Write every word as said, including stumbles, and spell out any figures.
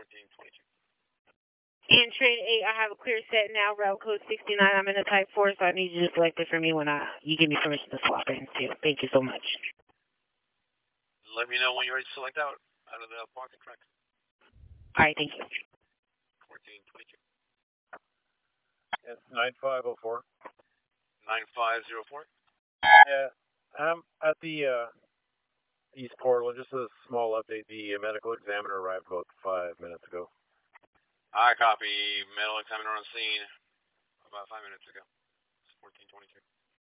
fourteen twenty-two. And train eight, I have a clear set now, route code sixty-nine. I'm in a type four, so I need you to select it for me when I, you give me permission to swap in too. Thank you so much. Let me know when you're ready to select out, out of the parking track. All right, thank you. fourteen twenty-two. It's nine five oh four. nine five oh four? Yeah, I'm at the uh, East Portland. Just a small update. The medical examiner arrived about five minutes ago. I copy. Medical examiner on scene about five minutes ago. It's fourteen twenty-two.